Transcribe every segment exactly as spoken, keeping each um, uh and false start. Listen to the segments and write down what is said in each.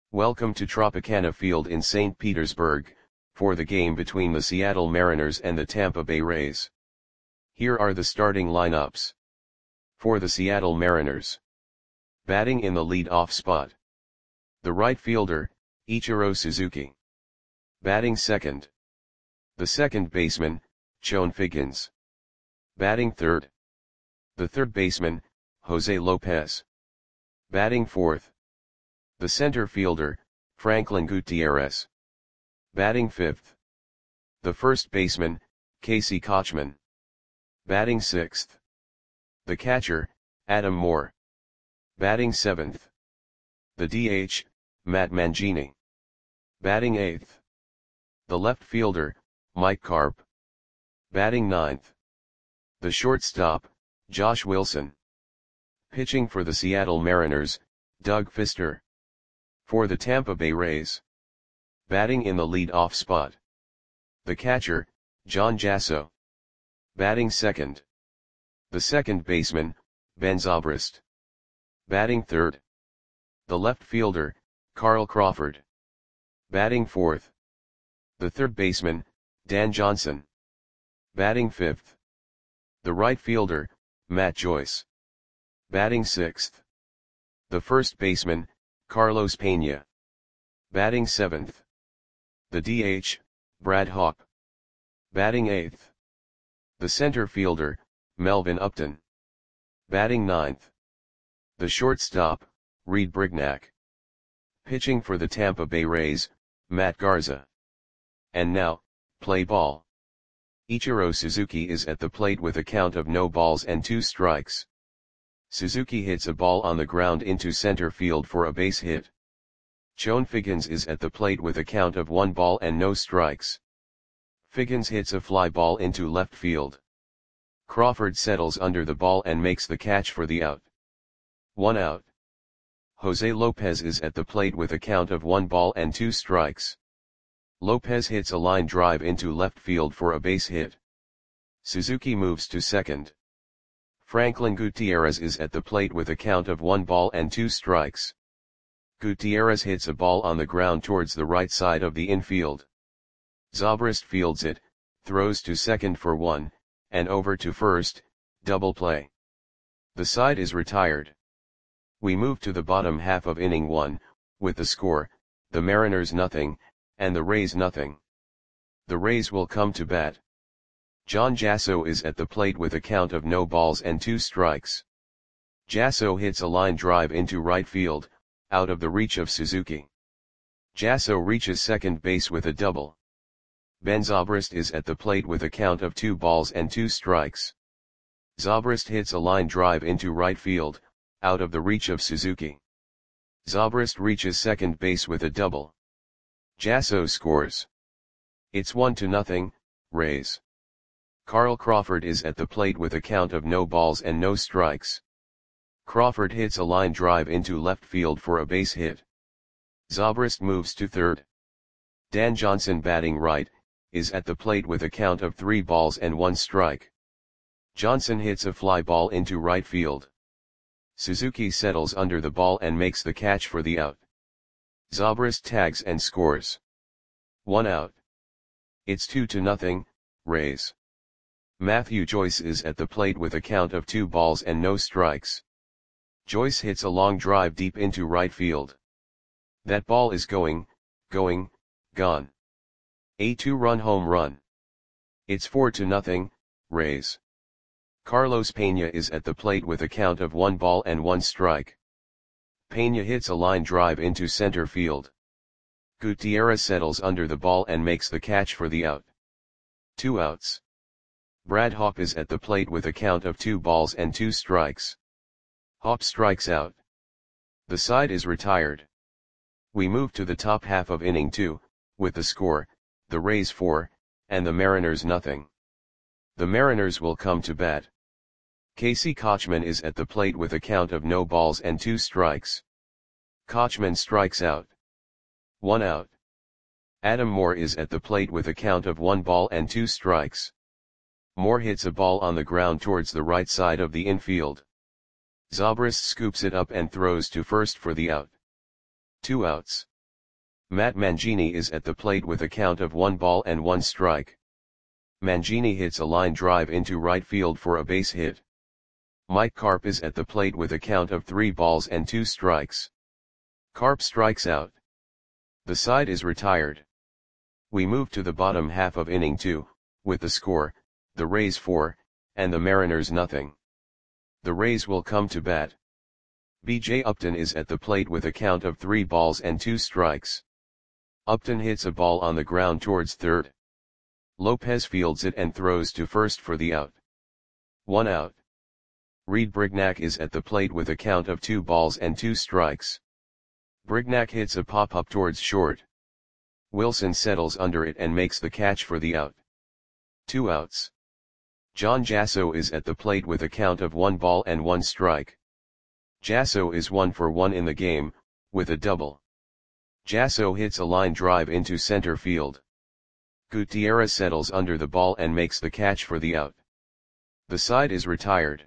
Welcome to Tropicana Field in Saint Petersburg, for the game between the Seattle Mariners and the Tampa Bay Rays. Here are the starting lineups. For the Seattle Mariners. Batting in the lead-off spot. The right fielder, Ichiro Suzuki. Batting second. The second baseman, Chone Figgins. Batting third. The third baseman, Jose Lopez. Batting fourth. The center fielder, Franklin Gutierrez. Batting fifth. The first baseman, Casey Kotchman. Batting sixth. The catcher, Adam Moore. Batting seventh. The D H, Matt Mangini. Batting eighth. The left fielder, Mike Carp. Batting ninth. The shortstop, Josh Wilson. Pitching for the Seattle Mariners, Doug Fister. For the Tampa Bay Rays. Batting in the lead-off spot. The catcher, John Jasso. Batting second. The second baseman, Ben Zobrist. Batting third. The left fielder, Carl Crawford. Batting fourth. The third baseman, Dan Johnson. Batting fifth. The right fielder, Matt Joyce. Batting sixth. The first baseman, Carlos Pena. Batting seventh. The D H, Brad Hawpe. Batting eighth. The center fielder, Melvin Upton. Batting ninth. The shortstop, Reed Brignac. Pitching for the Tampa Bay Rays, Matt Garza. And now, play ball. Ichiro Suzuki is at the plate with a count of no balls and two strikes. Suzuki hits a ball on the ground into center field for a base hit. Chone Figgins is at the plate with a count of one ball and no strikes. Figgins hits a fly ball into left field. Crawford settles under the ball and makes the catch for the out. One out. Jose Lopez is at the plate with a count of one ball and two strikes. Lopez hits a line drive into left field for a base hit. Suzuki moves to second. Franklin Gutierrez is at the plate with a count of one ball and two strikes. Gutierrez hits a ball on the ground towards the right side of the infield. Zobrist fields it, throws to second for one, and over to first, double play. The side is retired. We move to the bottom half of inning one, with the score, the Mariners nothing, and the Rays nothing. The Rays will come to bat. John Jasso is at the plate with a count of no balls and two strikes. Jasso hits a line drive into right field, out of the reach of Suzuki. Jasso reaches second base with a double. Ben Zobrist is at the plate with a count of two balls and two strikes. Zobrist hits a line drive into right field, out of the reach of Suzuki. Zobrist reaches second base with a double. Jasso scores. It's one to nothing, Rays. Carl Crawford is at the plate with a count of no balls and no strikes. Crawford hits a line drive into left field for a base hit. Zobrist moves to third. Dan Johnson, batting right, is at the plate with a count of three balls and one strike. Johnson hits a fly ball into right field. Suzuki settles under the ball and makes the catch for the out. Zobrist tags and scores. One out. It's two to nothing, Rays. Matthew Joyce is at the plate with a count of two balls and no strikes. Joyce hits a long drive deep into right field. That ball is going, going, gone. A two-run home run. It's four to nothing, Rays. Carlos Pena is at the plate with a count of one ball and one strike. Pena hits a line drive into center field. Gutierrez settles under the ball and makes the catch for the out. Two outs. Brad Hawpe is at the plate with a count of two balls and two strikes. Hawpe strikes out. The side is retired. We move to the top half of inning two, with the score, the Rays four, and the Mariners nothing. The Mariners will come to bat. Casey Kotchman is at the plate with a count of no balls and two strikes. Kotchman strikes out. One out. Adam Moore is at the plate with a count of one ball and two strikes. Moore hits a ball on the ground towards the right side of the infield. Zobrist scoops it up and throws to first for the out. Two outs. Matt Mangini is at the plate with a count of one ball and one strike. Mangini hits a line drive into right field for a base hit. Mike Carp is at the plate with a count of three balls and two strikes. Carp strikes out. The side is retired. We move to the bottom half of inning two, with the score, the Rays four, and the Mariners nothing. The Rays will come to bat. B J Upton is at the plate with a count of three balls and two strikes. Upton hits a ball on the ground towards third. Lopez fields it and throws to first for the out. One out. Reed Brignac is at the plate with a count of two balls and two strikes. Brignac hits a pop-up towards short. Wilson settles under it and makes the catch for the out. Two outs. John Jasso is at the plate with a count of one ball and one strike. Jasso is one for one in the game, with a double. Jasso hits a line drive into center field. Gutierrez settles under the ball and makes the catch for the out. The side is retired.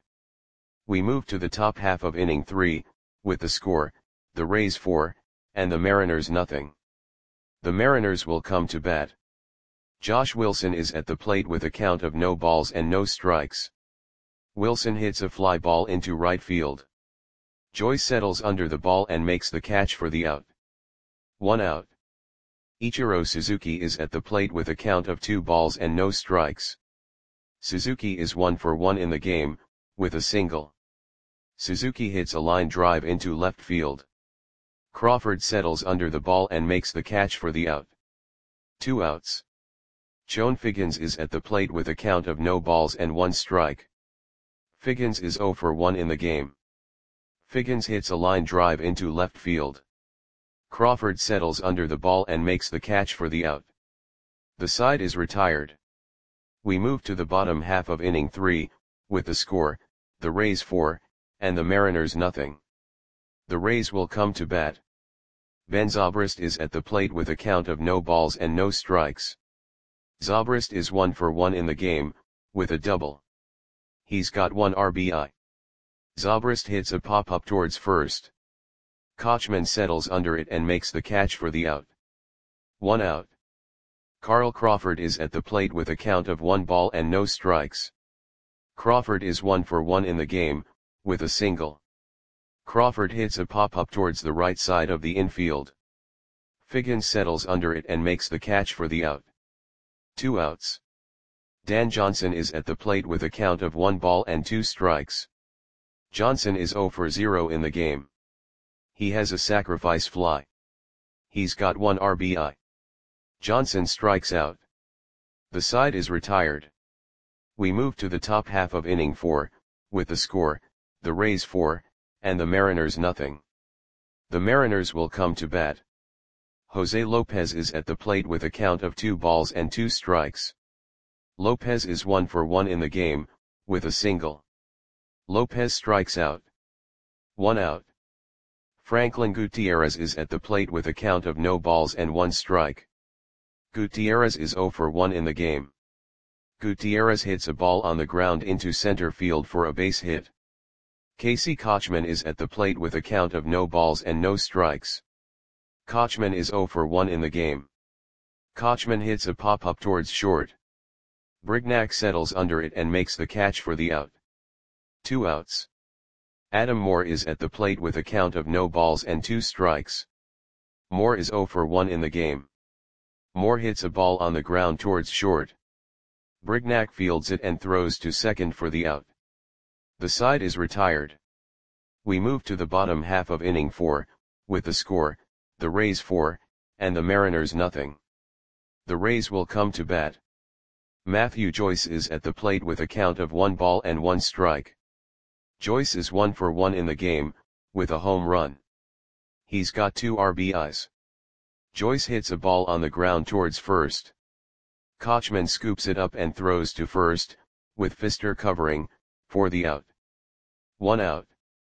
We move to the top half of inning three, with the score, the Rays four, and the Mariners nothing. The Mariners will come to bat. Josh Wilson is at the plate with a count of no balls and no strikes. Wilson hits a fly ball into right field. Joyce settles under the ball and makes the catch for the out. One out. Ichiro Suzuki is at the plate with a count of two balls and no strikes. Suzuki is one for one in the game, with a single. Suzuki hits a line drive into left field. Crawford settles under the ball and makes the catch for the out. Two outs. Chone Figgins is at the plate with a count of no balls and one strike. Figgins is zero for one in the game. Figgins hits a line drive into left field. Crawford settles under the ball and makes the catch for the out. The side is retired. We move to the bottom half of inning three, with the score, the Rays four, and the Mariners nothing. The Rays will come to bat. Ben Zobrist is at the plate with a count of no balls and no strikes. Zobrist is one for one in the game, with a double. He's got one R B I. Zobrist hits a pop-up towards first. Kochman settles under it and makes the catch for the out. One out. Carl Crawford is at the plate with a count of one ball and no strikes. Crawford is one for one in the game, with a single. Crawford hits a pop-up towards the right side of the infield. Figgins settles under it and makes the catch for the out. Two outs. Dan Johnson is at the plate with a count of one ball and two strikes. Johnson is zero for zero in the game. He has a sacrifice fly. He's got one R B I. Johnson strikes out. The side is retired. We move to the top half of inning four, with the score, the Rays four, and the Mariners nothing. The Mariners will come to bat. Jose Lopez is at the plate with a count of two balls and two strikes. Lopez is one for one in the game, with a single. Lopez strikes out. One out. Franklin Gutierrez is at the plate with a count of no balls and one strike. Gutierrez is zero for one in the game. Gutierrez hits a ball on the ground into center field for a base hit. Casey Kochman is at the plate with a count of no balls and no strikes. Kochman is zero for one in the game. Kochman hits a pop-up towards short. Brignac settles under it and makes the catch for the out. Two outs. Adam Moore is at the plate with a count of no balls and two strikes. Moore is zero for one in the game. Moore hits a ball on the ground towards short. Brignac fields it and throws to second for the out. The side is retired. We move to the bottom half of inning four, with the score, the Rays four, and the Mariners nothing. The Rays will come to bat. Matthew Joyce is at the plate with a count of one ball and one strike. Joyce is one for one in the game, with a home run. He's got two R B Is. Joyce hits a ball on the ground towards first. Kochman scoops it up and throws to first, with Pfister covering, for the out. One out.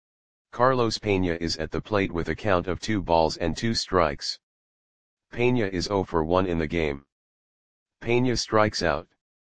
Carlos Pena is at the plate with a count of two balls and two strikes. Pena is zero for one in the game. Pena strikes out.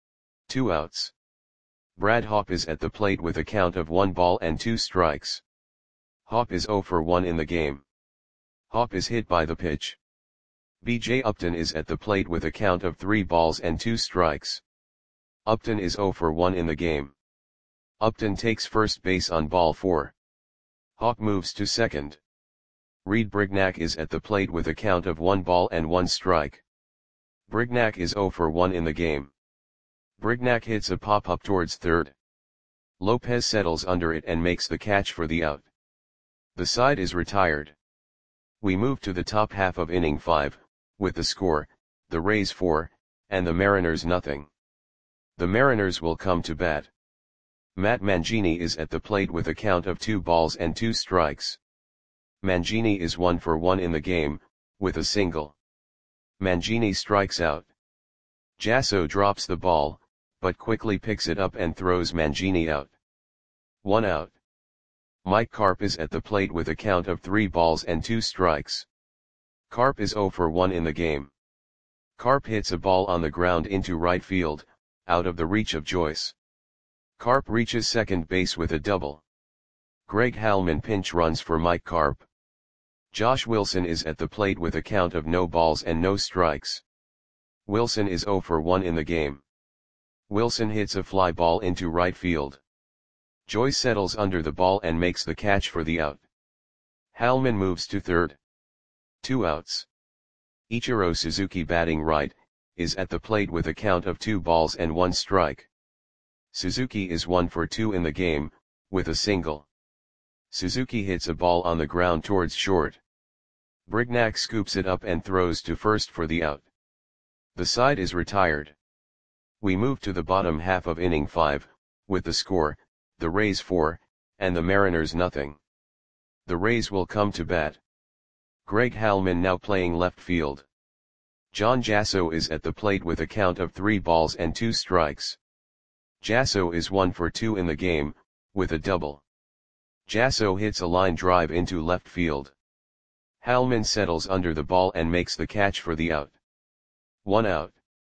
Two outs. Brad Hawpe is at the plate with a count of one ball and two strikes. Hawpe is zero for one in the game. Hawpe is hit by the pitch. B J Upton is at the plate with a count of three balls and two strikes. Upton is zero for one in the game. Upton takes first base on ball four. Hawk moves to second. Reed Brignac is at the plate with a count of one ball and one strike. Brignac is zero for one in the game. Brignac hits a pop-up towards third. Lopez settles under it and makes the catch for the out. The side is retired. We move to the top half of inning five, with the score, the Rays four, and the Mariners nothing. The Mariners will come to bat. Matt Mangini is at the plate with a count of two balls and two strikes. Mangini is one for one in the game, with a single. Mangini strikes out. Jasso drops the ball, but quickly picks it up and throws Mangini out. One out. Mike Carp is at the plate with a count of three balls and two strikes. Carp is zero for one in the game. Carp hits a ball on the ground into right field, out of the reach of Joyce. Carp reaches second base with a double. Greg Halman pinch runs for Mike Carp. Josh Wilson is at the plate with a count of no balls and no strikes. Wilson is zero for one in the game. Wilson hits a fly ball into right field. Joyce settles under the ball and makes the catch for the out. Halman moves to third. Two outs. Ichiro Suzuki, batting right, is at the plate with a count of two balls and one strike. Suzuki is one for two in the game, with a single. Suzuki hits a ball on the ground towards short. Brignac scoops it up and throws to first for the out. The side is retired. We move to the bottom half of inning five, with the score, the Rays four, and the Mariners nothing. The Rays will come to bat. Greg Halman now playing left field. John Jasso is at the plate with a count of three balls and two strikes. Jasso is one for two in the game, with a double. Jasso hits a line drive into left field. Halman settles under the ball and makes the catch for the out. One out.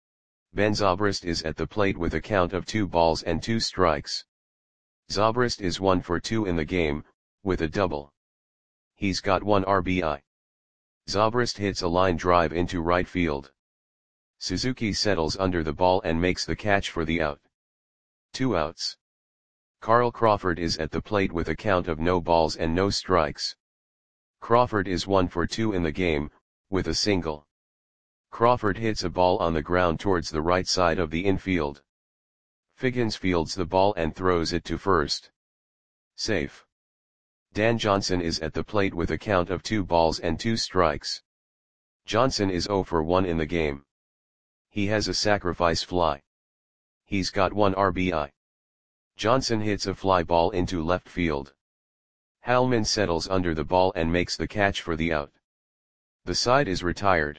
Ben Zobrist is at the plate with a count of two balls and two strikes. Zobrist is one for two in the game, with a double. He's got one R B I. Zobrist hits a line drive into right field. Suzuki settles under the ball and makes the catch for the out. Two outs. Carl Crawford is at the plate with a count of no balls and no strikes. Crawford is one for two in the game, with a single. Crawford hits a ball on the ground towards the right side of the infield. Figgins fields the ball and throws it to first. Safe. Dan Johnson is at the plate with a count of two balls and two strikes. Johnson is zero for one in the game. He has a sacrifice fly. He's got one R B I. Johnson hits a fly ball into left field. Halman settles under the ball and makes the catch for the out. The side is retired.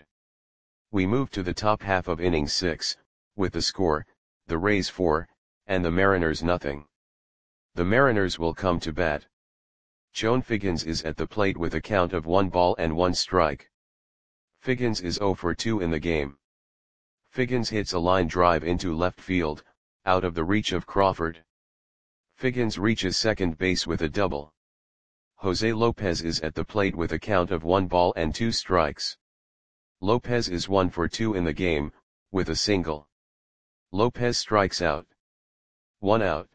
We move to the top half of inning six, with the score, the Rays four, and the Mariners nothing. The Mariners will come to bat. Chone Figgins is at the plate with a count of one ball and one strike. Figgins is zero for two in the game. Figgins hits a line drive into left field, out of the reach of Crawford. Figgins reaches second base with a double. Jose Lopez is at the plate with a count of one ball and two strikes. Lopez is one for two in the game, with a single. Lopez strikes out. One out.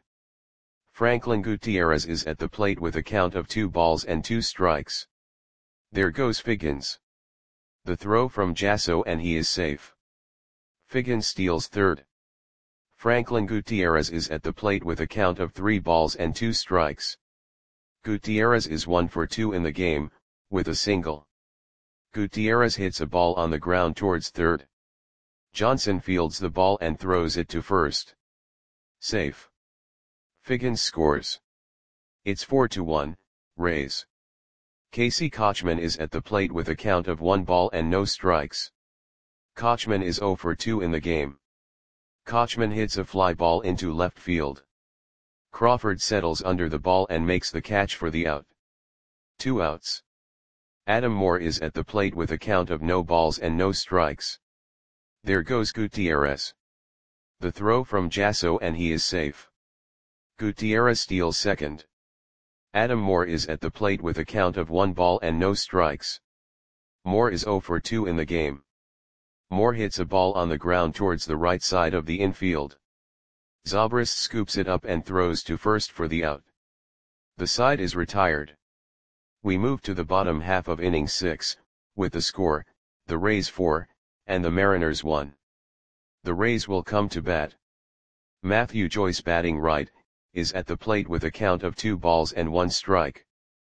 Franklin Gutierrez is at the plate with a count of two balls and two strikes. There goes Figgins. The throw from Jasso and he is safe. Figgins steals third. Franklin Gutierrez is at the plate with a count of three balls and two strikes. Gutierrez is one for two in the game, with a single. Gutierrez hits a ball on the ground towards third. Johnson fields the ball and throws it to first. Safe. Figgins scores. It's four to one, Rays. Casey Kochman is at the plate with a count of one ball and no strikes. Kochman is zero for two in the game. Kochman hits a fly ball into left field. Crawford settles under the ball and makes the catch for the out. Two outs. Adam Moore is at the plate with a count of no balls and no strikes. There goes Gutierrez. The throw from Jasso and he is safe. Gutierrez steals second. Adam Moore is at the plate with a count of one ball and no strikes. Moore is zero for two in the game. Moore hits a ball on the ground towards the right side of the infield. Zobrist scoops it up and throws to first for the out. The side is retired. We move to the bottom half of inning six, with the score, the Rays four, and the Mariners one. The Rays will come to bat. Matthew Joyce, batting right, is at the plate with a count of two balls and one strike.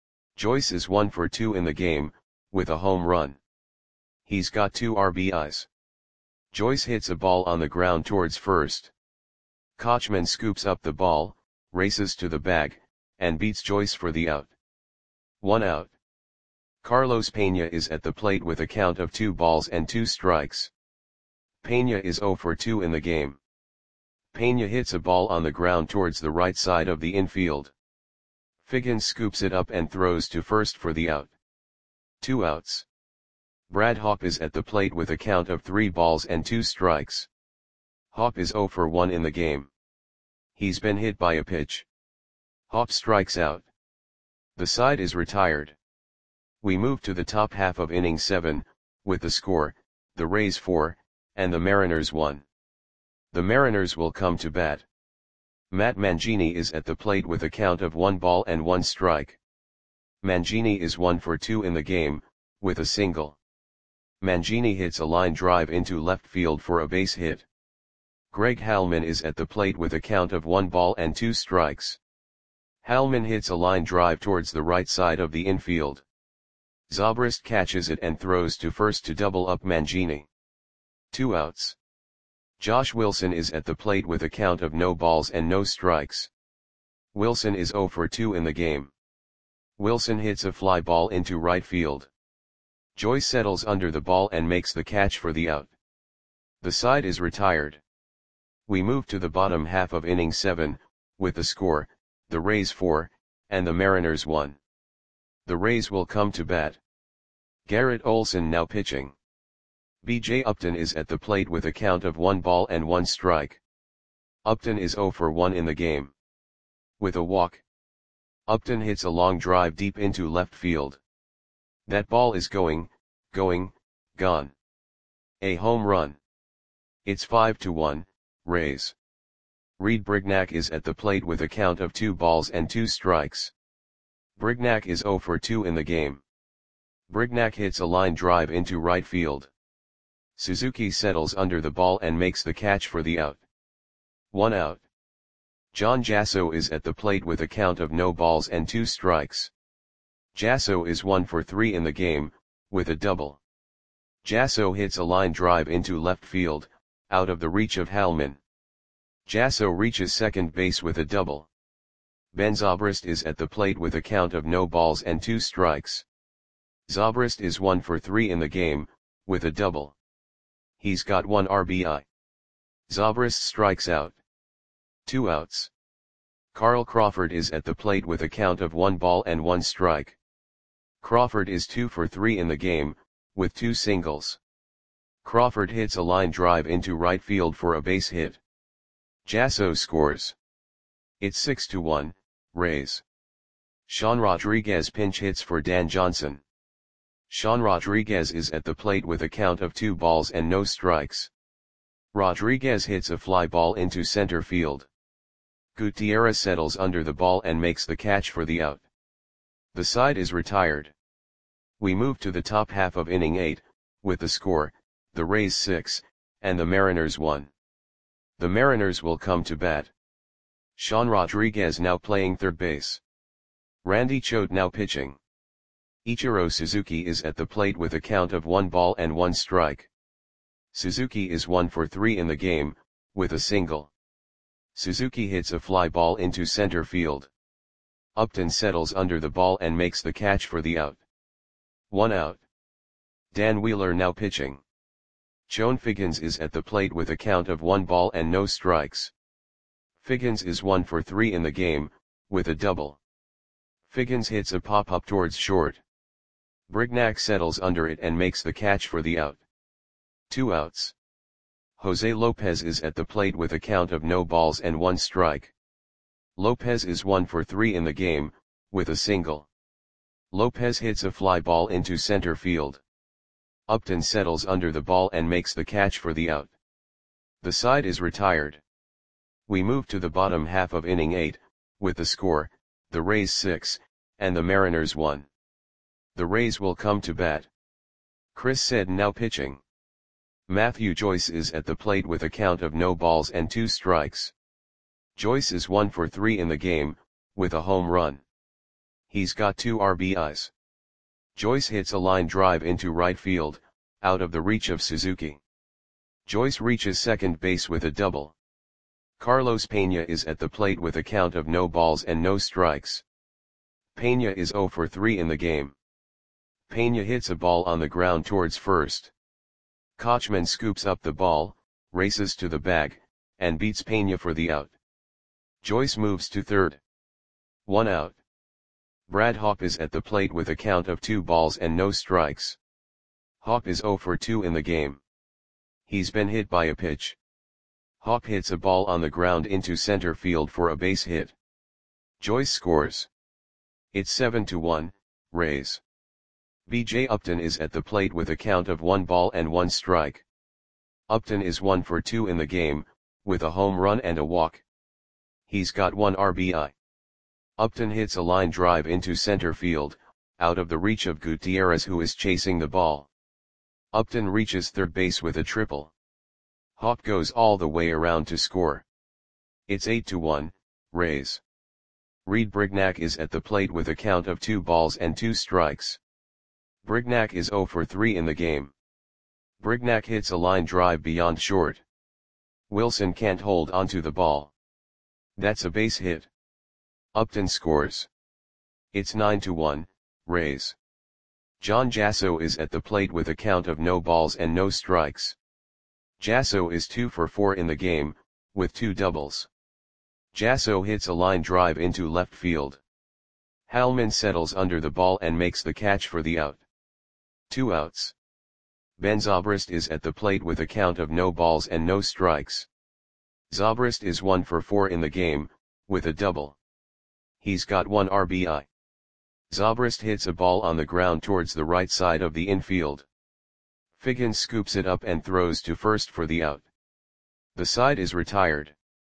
Joyce is one for two in the game, with a home run. He's got two R B Is. Joyce hits a ball on the ground towards first. Kochman scoops up the ball, races to the bag, and beats Joyce for the out. One out. Carlos Pena is at the plate with a count of two balls and two strikes. Pena is zero for two in the game. Pena hits a ball on the ground towards the right side of the infield. Figgins scoops it up and throws to first for the out. Two outs. Brad Hawpe is at the plate with a count of three balls and two strikes. Hawpe is zero for one in the game. He's been hit by a pitch. Hawpe strikes out. The side is retired. We move to the top half of inning seven, with the score, the Rays four, and the Mariners one. The Mariners will come to bat. Matt Mangini is at the plate with a count of one ball and one strike. Mangini is one for two in the game, with a single. Mangini hits a line drive into left field for a base hit. Greg Halman is at the plate with a count of one ball and two strikes. Halman hits a line drive towards the right side of the infield. Zobrist catches it and throws to first to double up Mangini. Two outs. Josh Wilson is at the plate with a count of no balls and no strikes. Wilson is zero for two in the game. Wilson hits a fly ball into right field. Joyce settles under the ball and makes the catch for the out. The side is retired. We move to the bottom half of inning seven, with the score, the Rays four, and the Mariners one. The Rays will come to bat. Garrett Olson now pitching. B J Upton is at the plate with a count of one ball and one strike. Upton is zero for one in the game. With a walk. Upton hits a long drive deep into left field. That ball is going, going, gone. A home run. It's five to one, Rays. Reed Brignac is at the plate with a count of two balls and two strikes. Brignac is zero for two in the game. Brignac hits a line drive into right field. Suzuki settles under the ball and makes the catch for the out. One out. John Jasso is at the plate with a count of no balls and two strikes. Jasso is one for three in the game, with a double. Jasso hits a line drive into left field, out of the reach of Halman. Jasso reaches second base with a double. Ben Zobrist is at the plate with a count of no balls and two strikes. Zobrist is one for three in the game, with a double. He's got one R B I. Zobrist strikes out. Two outs. Carl Crawford is at the plate with a count of one ball and one strike. Crawford is two for three in the game, with two singles. Crawford hits a line drive into right field for a base hit. Jasso scores. It's six to one, Rays. Sean Rodriguez pinch hits for Dan Johnson. Sean Rodriguez is at the plate with a count of two balls and no strikes. Rodriguez hits a fly ball into center field. Gutierrez settles under the ball and makes the catch for the out. The side is retired. We move to the top half of inning eight, with the score, the Rays six, and the Mariners one. The Mariners will come to bat. Sean Rodriguez now playing third base. Randy Choate now pitching. Ichiro Suzuki is at the plate with a count of one ball and one strike. Suzuki is one for three in the game, with a single. Suzuki hits a fly ball into center field. Upton settles under the ball and makes the catch for the out. One out. Dan Wheeler now pitching. Chone Figgins is at the plate with a count of one ball and no strikes. Figgins is one for three in the game, with a double. Figgins hits a pop-up towards short. Brignac settles under it and makes the catch for the out. Two outs. Jose Lopez is at the plate with a count of no balls and one strike. Lopez is one for three in the game, with a single. Lopez hits a fly ball into center field. Upton settles under the ball and makes the catch for the out. The side is retired. We move to the bottom half of inning eight, with the score, the Rays six, and the Mariners one. The Rays will come to bat. Chris Seddon now pitching. Matthew Joyce is at the plate with a count of no balls and two strikes. Joyce is one for three in the game, with a home run. He's got two R B Is. Joyce hits a line drive into right field, out of the reach of Suzuki. Joyce reaches second base with a double. Carlos Pena is at the plate with a count of no balls and no strikes. Pena is zero for three in the game. Pena hits a ball on the ground towards first. Kochman scoops up the ball, races to the bag, and beats Pena for the out. Joyce moves to third. One out. Brad Hawpe is at the plate with a count of two balls and no strikes. Hawpe is zero for two in the game. He's been hit by a pitch. Hawpe hits a ball on the ground into center field for a base hit. Joyce scores. It's seven to one, Rays. B J Upton is at the plate with a count of one ball and one strike. Upton is one for two in the game, with a home run and a walk. He's got one R B I. Upton hits a line drive into center field, out of the reach of Gutierrez, who is chasing the ball. Upton reaches third base with a triple. Hawpe goes all the way around to score. It's eight to one, Rays. Reed Brignac is at the plate with a count of two balls and two strikes. Brignac is zero for three in the game. Brignac hits a line drive beyond short. Wilson can't hold onto the ball. That's a base hit. Upton scores. It's nine to one, Rays. John Jasso is at the plate with a count of no balls and no strikes. Jasso is two for four in the game, with two doubles. Jasso hits a line drive into left field. Hallman settles under the ball and makes the catch for the out. Two outs. Ben Zobrist is at the plate with a count of no balls and no strikes. Zobrist is one for four in the game, with a double. He's got one R B I. Zobrist hits a ball on the ground towards the right side of the infield. Figgins scoops it up and throws to first for the out. The side is retired.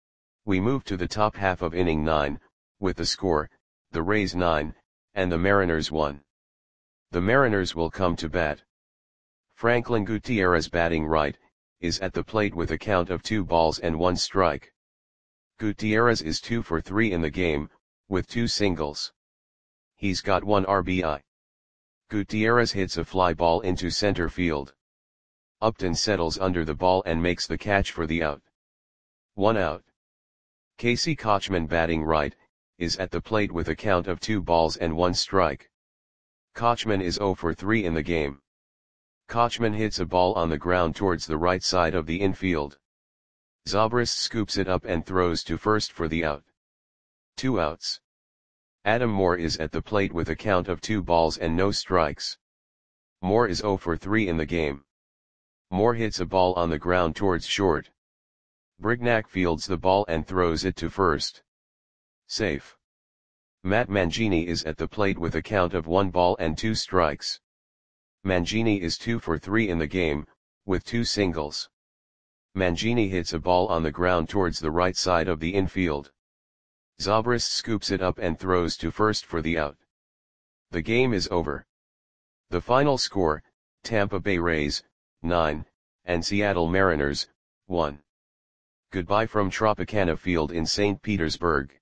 We move to the top half of inning nine, with the score, the Rays nine, and the Mariners one. The Mariners will come to bat. Franklin Gutierrez, batting right, is at the plate with a count of two balls and one strike. Gutierrez is two for three in the game, with two singles. He's got one R B I. Gutierrez hits a fly ball into center field. Upton settles under the ball and makes the catch for the out. One out. Casey Kochman, batting right, is at the plate with a count of two balls and one strike. Kochman is zero for three in the game. Kochman hits a ball on the ground towards the right side of the infield. Zobrist scoops it up and throws to first for the out. Two outs. Adam Moore is at the plate with a count of two balls and no strikes. Moore is zero for three in the game. Moore hits a ball on the ground towards short. Brignac fields the ball and throws it to first. Safe. Matt Mangini is at the plate with a count of one ball and two strikes. Mangini is two for three in the game, with two singles. Mangini hits a ball on the ground towards the right side of the infield. Zobrist scoops it up and throws to first for the out. The game is over. The final score, Tampa Bay Rays, nine, and Seattle Mariners, one. Goodbye from Tropicana Field in Saint Petersburg.